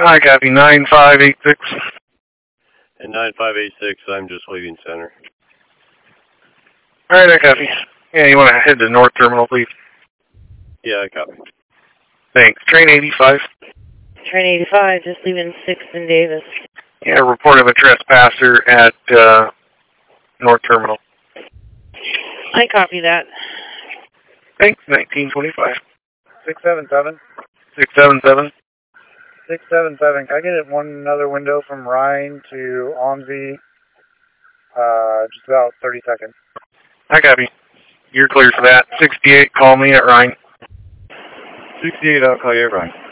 I copy 9586. And 9586, I'm just leaving center. Alright, I copy. Yeah, you want to head to North Terminal, please? Yeah, I copy. Thanks. Train 85. Train 85, just leaving 6th and Davis. Yeah, report of a trespasser at North Terminal. I copy that. Thanks. 1925. 677. 677. 677. Can I get another window from Rhine to OMSI? Just about 30 seconds. I copy. You're clear for that. 68, call me at Rhine. 68, I'll call you at Rhine.